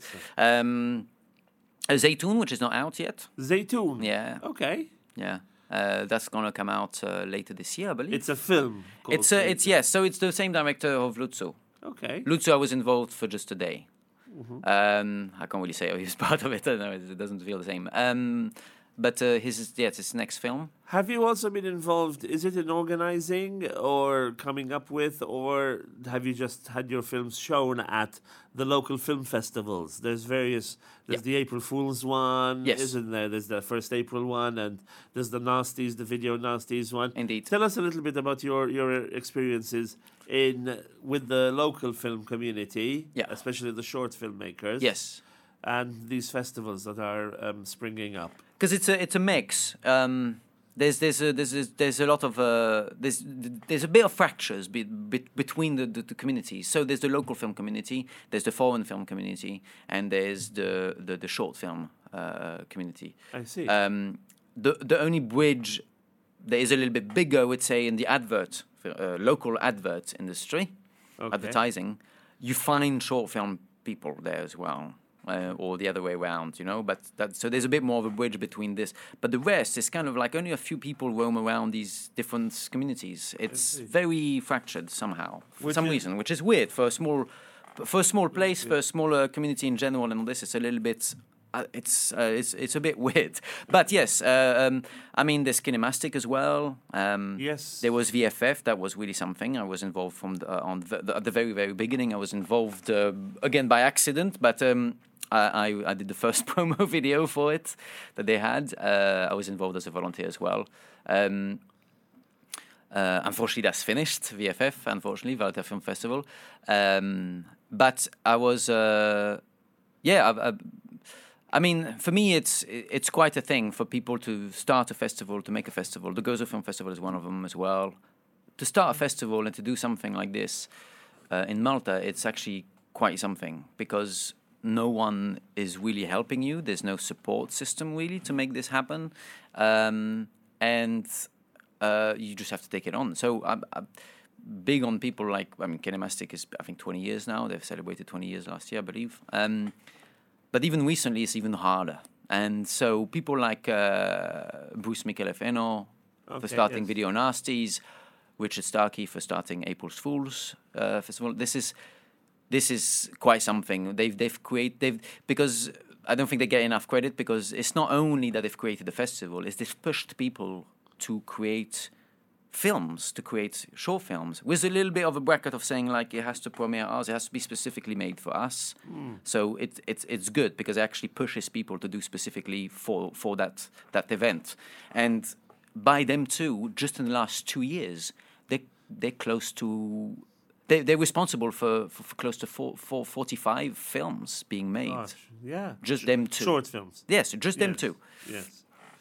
Zaytoon, which is not out yet. Zaytoon. Yeah. Okay. Yeah. That's gonna come out later this year, I believe. It's a film. So it's the same director of Luzzo. Okay. Luzzo, I was involved for just a day. Mm-hmm. I can't really say he was part of it. I don't know, it doesn't feel the same. But it's his next film. Have you also been involved? Is it in organizing or coming up with, or have you just had your films shown at the local film festivals? There's the April Fool's one, isn't there? There's the First April one, and there's the Nasties, the Video Nasties one. Indeed. Tell us a little bit about your experiences with the local film community, especially the short filmmakers. Yes. And these festivals that are springing up. Because it's a mix. There's a lot of there's a bit of fractures between the communities. So there's the local film community, there's the foreign film community, and there's the short film community. I see. The only bridge that is a little bit bigger, I would say, in the local advert industry, advertising, you find short film people there as well. or the other way around, you know. But so there's a bit more of a bridge between this. But the rest is kind of like only a few people roam around these different communities. It's very fractured somehow for some reason, which is weird for a small place, for a smaller community in general. And all this, it's a little bit. It's a bit weird, but yes, I mean there's Kinemastic as well. Yes, there was VFF. That was really something. I was involved from at the very beginning. I was involved again by accident, but I did the first promo video for it that they had. I was involved as a volunteer as well. Unfortunately, that's finished. VFF, unfortunately, Valletta Film Festival. But I was, I mean, for me, it's quite a thing for people to start a festival, to make a festival. The Gozo Film Festival is one of them as well. To start a festival and to do something like this in Malta, it's actually quite something because no one is really helping you. There's no support system really to make this happen, and you just have to take it on. So I'm big on people like, I mean, Kinemastic is I think 20 years now. They've celebrated 20 years last year, I believe. But even recently, it's even harder. And so people like Bruce Michelefeno for starting Video Nasties, Richard Starkey for starting April's Fools Festival. This is quite something. They've created because I don't think they get enough credit because it's not only that they've created the festival, it's they've pushed people to create films, to create short films, with a little bit of a bracket of saying like it has to premiere us, it has to be specifically made for us. So it's good because it actually pushes people to do specifically for that event. And by them too, just in the last 2 years, they're close to they're responsible for close to 45 films being made. Gosh, yeah, just them two short films. Yes, just them two. Yes.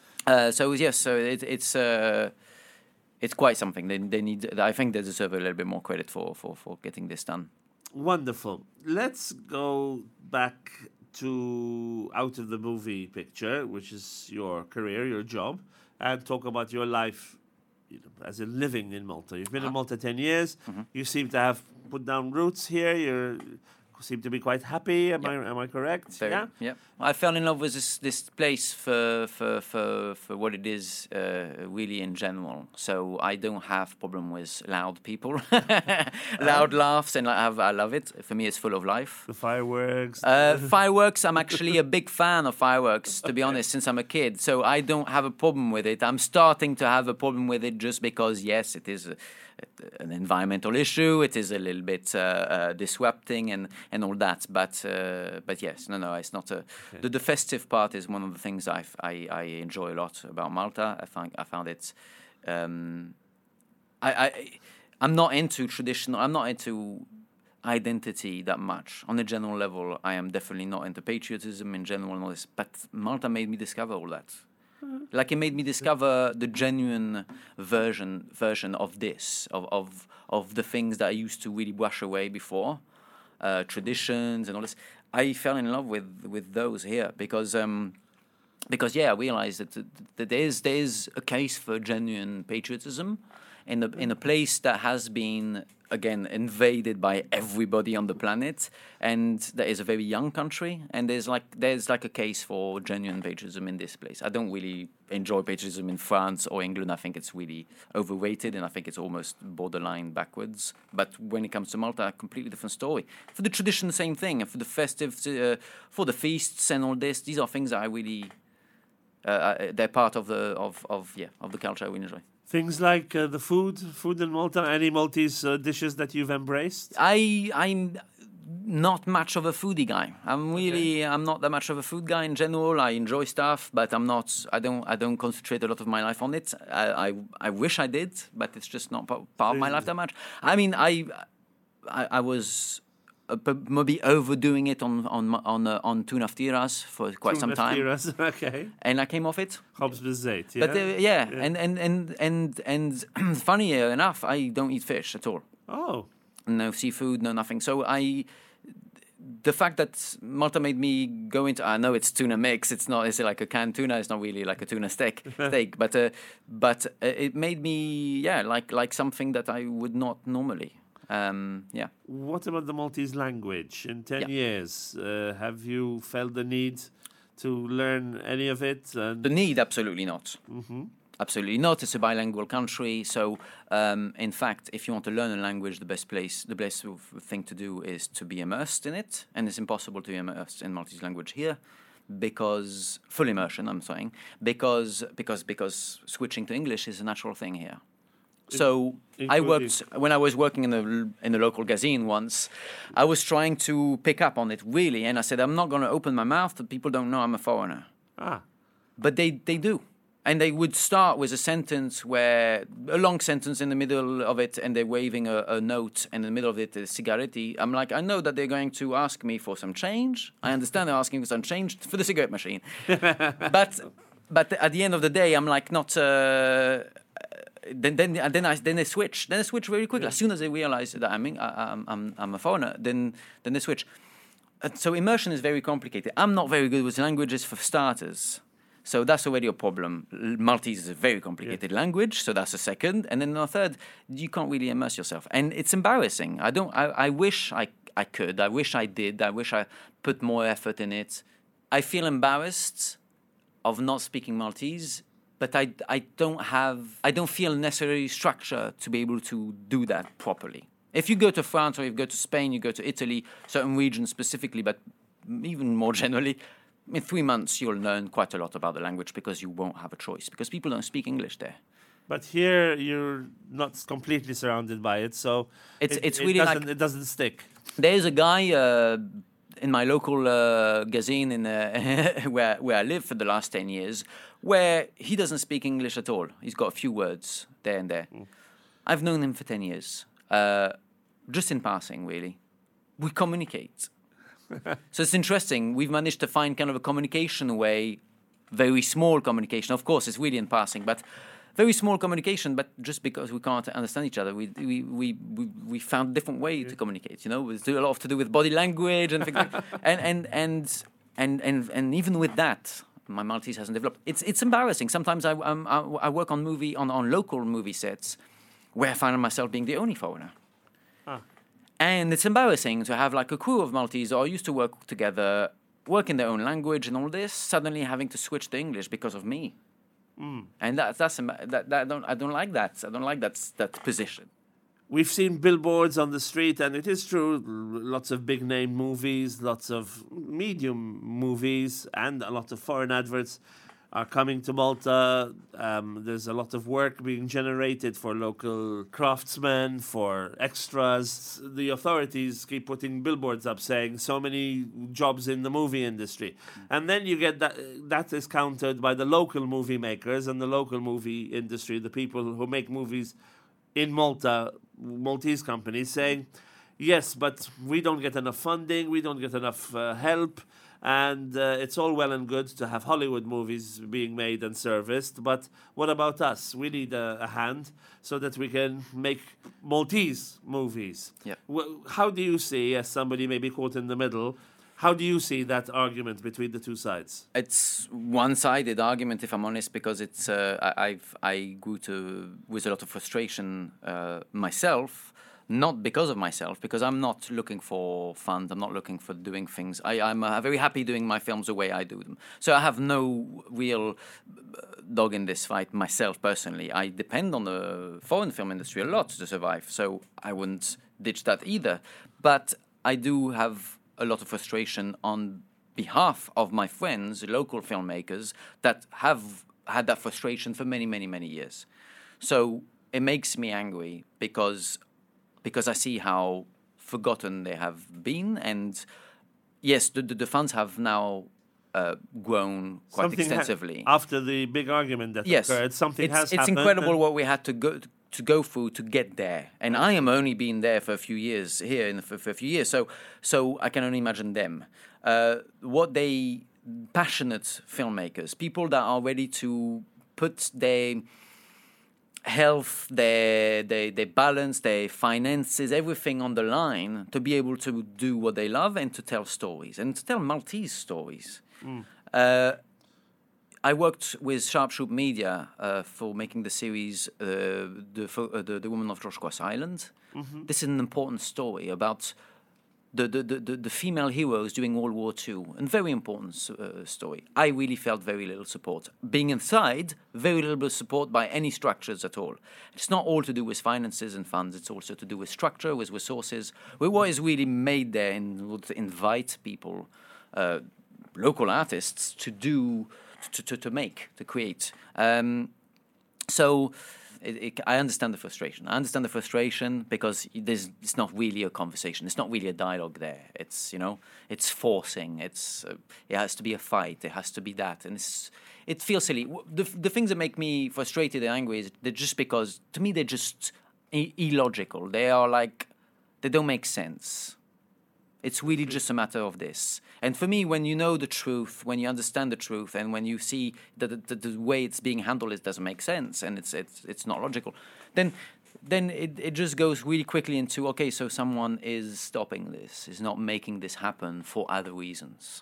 It's quite something. They need. I think they deserve a little bit more credit for getting this done. Wonderful. Let's go back to out of the movie picture, which is your career, your job, and talk about your life as in living in Malta. You've been in Malta 10 years. Mm-hmm. You seem to have put down roots here. You seem to be quite happy. Am I correct? Very, yeah. I fell in love with this place for what it is really in general. So I don't have problem with loud people, loud laughs, and I love it. For me, it's full of life. The fireworks. Fireworks. I'm actually a big fan of fireworks, to be honest, since I'm a kid. So I don't have a problem with it. I'm starting to have a problem with it just because, yes, it is an environmental issue. It is a little bit disrupting and all that. But yes, no, it's not a. Okay. The festive part is one of the things I enjoy a lot about Malta. I found it. I'm not into traditional. I'm not into identity that much on a general level. I am definitely not into patriotism in general and all this. But Malta made me discover all that. Like it made me discover the genuine version of this, of the things that I used to really brush away before, traditions and all this. I fell in love with those here because I realized that there's a case for genuine patriotism in a place that has been again invaded by everybody on the planet, and that is a very young country, and there's like a case for genuine patriotism in this place. I don't really enjoy patriotism in France or England. I think it's really overrated, and I think it's almost borderline backwards. But when it comes to Malta, a completely different story. For the tradition, the same thing, and for the festive, for the feasts and all this, these are things that I really they're part of the culture we enjoy. Things like the food in Malta, any Maltese dishes that you've embraced? I'm not much of a foodie guy. I'm not that much of a food guy in general. I enjoy stuff, but I don't concentrate a lot of my life on it. I wish I did, but it's just not part of my life that much. I mean, I was maybe overdoing it on tuna ftiras for quite some time. Okay. And I came off it. Khobz bizzejt, yeah. But yeah. And funny enough, I don't eat fish at all. Oh. No seafood, no nothing. So the fact that Malta made me go into, I know it's tuna mix. It's like a canned tuna. It's not really like a tuna steak, but it made me like something that I would not normally. Yeah. What about the Maltese language? In 10 Yeah. years, have you felt the need to learn any of it? And The need, absolutely not. Absolutely not. It's a bilingual country, so in fact, if you want to learn a language, the best thing to do is to be immersed in it, and it's impossible to be immersed in Maltese language here, because full immersion. I'm saying because switching to English is a natural thing here. So I worked when I was working in a local gazine once. I was trying to pick up on it really, and I said I'm not going to open my mouth. People don't know I'm a foreigner. But they do. And they would start with a long sentence in the middle of it, and they're waving a note, and in the middle of it is cigaretti. I'm like, I know that they're going to ask me for some change. I understand they're asking for some change for the cigarette machine. but at the end of the day, I'm like, not. Then they switch. Then they switch very quickly. As soon as they realize that I'm a foreigner, then they switch. So immersion is very complicated. I'm not very good with languages for starters. So that's already a problem. Maltese is a very complicated language, so that's a second. And then a third, you can't really immerse yourself. And it's embarrassing. I wish I could. I wish I did. I wish I put more effort in it. I feel embarrassed of not speaking Maltese, but I don't feel necessary structure to be able to do that properly. If you go to France or you go to Spain, you go to Italy, certain regions specifically, but even more generally, in 3 months, you'll learn quite a lot about the language because you won't have a choice, because people don't speak English there. But here, you're not completely surrounded by it, so it's really it doesn't stick. There's a guy in my local gazine where I live for the last 10 years, where he doesn't speak English at all. He's got a few words there and there. I've known him for 10 years, just in passing, really. We communicate. So it's interesting. We've managed to find kind of a communication way, very small communication. Of course, it's really in passing, but very small communication. But just because we can't understand each other, we found a different way to communicate. You know, it's a lot to do with body language and things like that. And even with that, my Maltese hasn't developed. It's embarrassing. Sometimes I work on local movie sets where I find myself being the only foreigner. And it's embarrassing to have like a crew of Maltese who used to work together, work in their own language and all this, suddenly having to switch to English because of me. And I don't like that. I don't like that position. We've seen billboards on the street, and it is true, lots of big-name movies, lots of medium movies, and a lot of foreign adverts are coming to Malta. There's a lot of work being generated for local craftsmen, for extras. The authorities keep putting billboards up saying so many jobs in the movie industry. And then you get that is countered by the local movie makers and the local movie industry, the people who make movies in Malta, Maltese companies, saying, yes, but we don't get enough funding, we don't get enough help. And it's all well and good to have Hollywood movies being made and serviced, but what about us? We need a hand so that we can make Maltese movies. Yeah. How do you see, as somebody maybe caught in the middle, how do you see that argument between the two sides? It's one-sided argument, if I'm honest, because it's I grew with a lot of frustration myself. Not because of myself, because I'm not looking for funds. I'm not looking for doing things. I'm very happy doing my films the way I do them. So I have no real dog in this fight myself personally. I depend on the foreign film industry a lot to survive, so I wouldn't ditch that either. But I do have a lot of frustration on behalf of my friends, local filmmakers, that have had that frustration for many, many, many years. So it makes me angry because I see how forgotten they have been. And yes, the funds have now grown quite extensively. After the big argument that occurred, something has happened. It's incredible what we had to go through to get there. And I am only been there for a few years, for a few years. So I can only imagine them. Passionate filmmakers, people that are ready to put their health, their balance, their finances, everything on the line to be able to do what they love and to tell stories and to tell Maltese stories. I worked with Sharpshoot Media for making the series the Woman of Troszcz Island. Mm-hmm. This is an important story about the female heroes during World War II, and very important story. I really felt very little support. Being inside, very little support by any structures at all. It's not all to do with finances and funds, it's also to do with structure, with resources, with what is really made there and would invite people, local artists, to do, to create. I understand the frustration. I understand the frustration because it's not really a conversation. It's not really a dialogue there. It's, it's forcing. It has to be a fight. It has to be that. And it feels silly. The things that make me frustrated and angry is they're just because, to me, they're just illogical. They don't make sense. It's really just a matter of this. And for me, when you know the truth, when you understand the truth, and when you see that the way it's being handled, it doesn't make sense, and it's not logical, then it just goes really quickly into, okay, so someone is stopping this, is not making this happen for other reasons.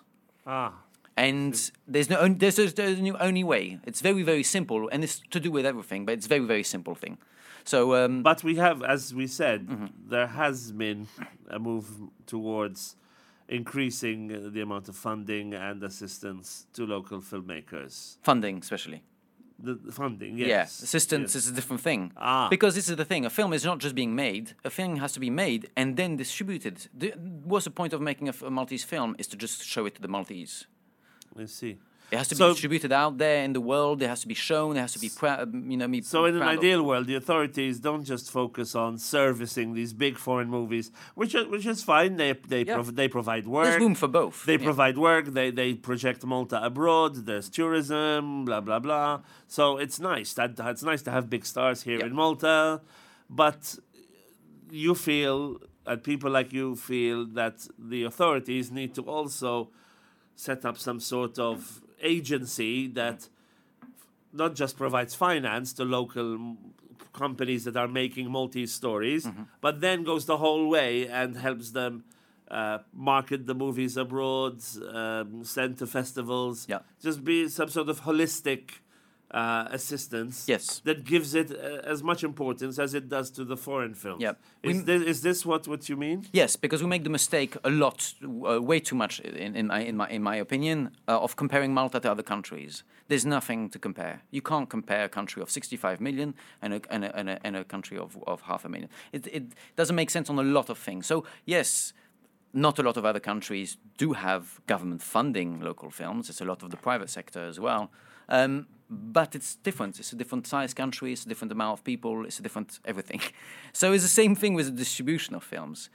And there's no only way. It's very, very simple, and it's to do with everything, but it's a very, very simple thing. So, but we have, as we said, mm-hmm. there has been a move towards increasing the amount of funding and assistance to local filmmakers. Funding, especially. The funding, yes. Yeah, assistance is a different thing. Because this is the thing. A film is not just being made. A film has to be made and then distributed. What's the point of making a Maltese film is to just show it to the Maltese. I see. It has to be distributed out there in the world. It has to be shown. It has to be So in an ideal world, the authorities don't just focus on servicing these big foreign movies, which is fine. They provide work. There's room for both. They provide work. They project Malta abroad. There's tourism. Blah blah blah. So it's nice. It's nice to have big stars here in Malta, but you feel, and people like you feel, that the authorities need to also set up some sort of agency that not just provides finance to local companies that are making Maltese stories, mm-hmm. but then goes the whole way and helps them market the movies abroad, send to festivals, just be some sort of holistic assistance that gives it as much importance as it does to the foreign films. Yep. Is this what you mean? Yes, because we make the mistake a lot, way too much, in my opinion, of comparing Malta to other countries. There's nothing to compare. You can't compare a country of 65 million and a country of 500,000. It doesn't make sense on a lot of things. So yes, not a lot of other countries do have government funding local films. It's a lot of the private sector as well. But it's different. It's a different size country. It's a different amount of people. It's a different everything. So it's the same thing with the distribution of films.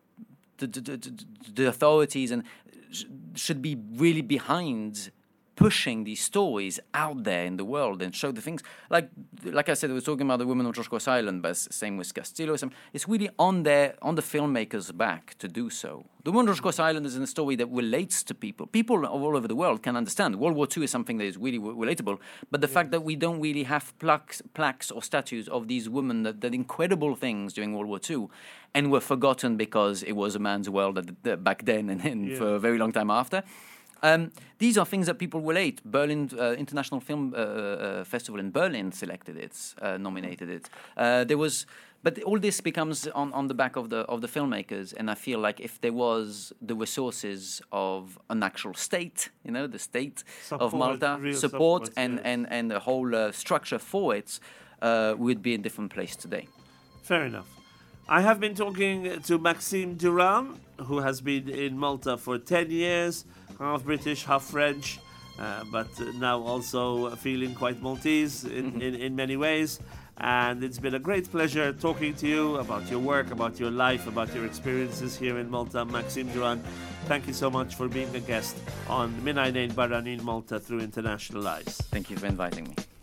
The authorities should be really behind pushing these stories out there in the world and show the things. Like I said, we were talking about the Women of Troszcz Island, but same with Castillo. It's really on the filmmakers' back to do so. The Women of Troszcz Island is a story that relates to people. People all over the world can understand. World War II is something that is really relatable, but the fact that we don't really have plaques or statues of these women that did incredible things during World War II and were forgotten because it was a man's world back then and for a very long time after. These are things that people relate. Berlin International Film Festival in Berlin selected it, nominated it. But all this becomes on the back of the filmmakers, and I feel like if there was the resources of an actual state, the state of Malta, support and a whole structure for it, we'd be in a different place today. Fair enough. I have been talking to Maxime Durand, who has been in Malta for 10 years, half British, half French, but now also feeling quite Maltese in many ways. And it's been a great pleasure talking to you about your work, about your life, about your experiences here in Malta. Maxime Durand, thank you so much for being a guest on Min Ajnejn Barranin Malta through International Eyes. Thank you for inviting me.